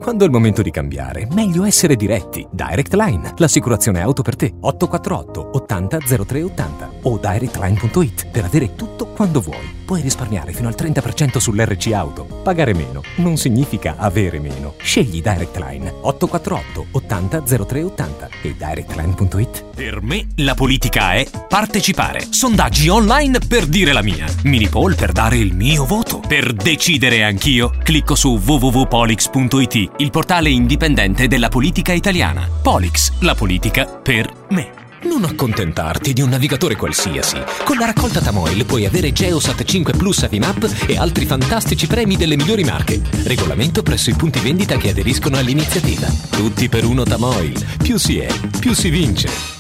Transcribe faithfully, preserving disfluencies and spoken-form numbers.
Quando è il momento di cambiare, meglio essere diretti. Direct Line, l'assicurazione auto per te. otto quattro otto ottanta zero tre ottanta o direct line punto it per avere tutto quando vuoi. Puoi risparmiare fino al trenta per cento sull'R C Auto. Pagare meno non significa avere meno. Scegli Direct Line otto quattro otto ottanta zero tre ottanta e direct line punto it. Per me la politica è partecipare. Sondaggi online per dire la mia. Mini poll per dare il mio voto. Per decidere anch'io, clicco su w w w punto polix punto it, il portale indipendente della politica italiana. Polix, la politica per me. Non accontentarti di un navigatore qualsiasi. Con la raccolta Tamoil puoi avere Geosat cinque Plus Avimap e altri fantastici premi delle migliori marche. Regolamento presso i punti vendita che aderiscono all'iniziativa. Tutti per uno Tamoil. Più si è, più si vince.